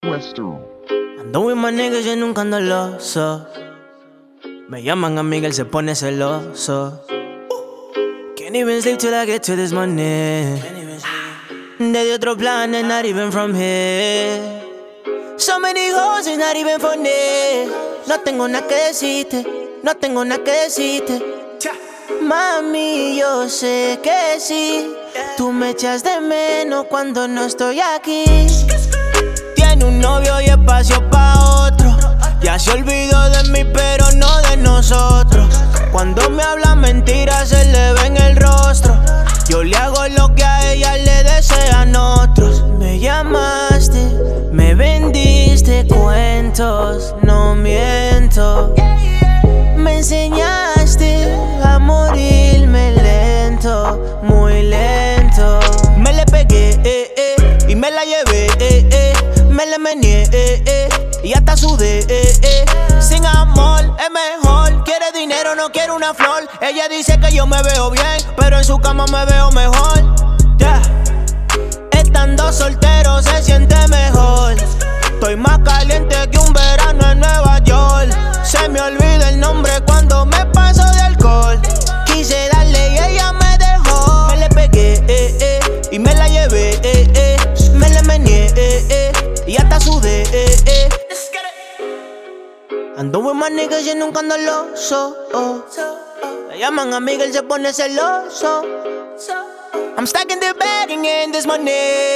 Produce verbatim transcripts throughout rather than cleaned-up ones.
Western. Ando with my niggas, yo nunca ando loso. Me llaman amiga, él se pone celoso. Can't even sleep till I get to this money. Desde otro plan, and not even from here. So many hoes, it's not even funny. No tengo nada que decirte, no tengo nada que decirte. Mami, yo sé que sí. Tú me echas de menos cuando no estoy aquí. Tiene un novio y espacio pa' otro. Ya se olvidó de mí, pero no de nosotros. Cuando me habla mentiras, se le ve en el rostro. Yo le hago lo que a ella le desean otros. Me llamaste, me vendiste cuentos, no miento. Me enseñaste a morirme lento, muy lento. Me le pegué, eh, eh, y me la llevé, eh, eh. Me le meneé, eh, eh, y hasta sudé, eh, eh. Sin amor es mejor. Quiere dinero, no quiere una flor. Ella dice que yo me veo bien, pero en su cama me veo mejor. Yeah. Estando soltero se siente mejor. Estoy más caliente que un verano en Nueva York. Se me olvida el nombre cuando me paso de alcohol. Quise darle y ella me dejó. Me le pegué, eh, eh, y me la llevé, eh, eh. Me le meneé, eh, eh, y hasta sudé, eh, eh. Ando with my niggas, yo nunca ando loso, oh. Me llaman amiga, él se pone celoso. I'm stacking the bag and getting this money.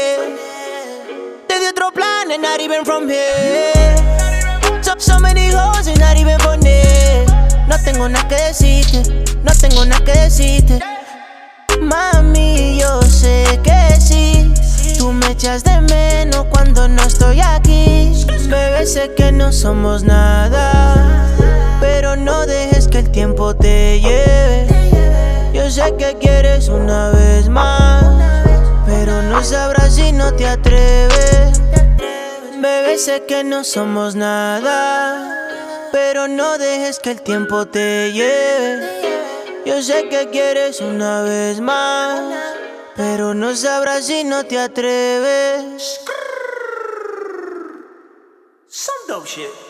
Desde otro plan, and not even from here. So, so many hoes, and not even funny. No tengo nada que decirte, no tengo nada que decirte. Mami, yo sé que sí. Tú me echas de menos cuando no estoy aquí. Bebé, sé que no somos nada, pero no dejes que el tiempo te lleve. Yo sé que quieres una vez más, pero no sabrás si no te atreves. Bebé, sé que no somos nada, pero no dejes que el tiempo te lleve. Yo sé que quieres una vez más, pero no sabrás si no te atreves. Some dope shit.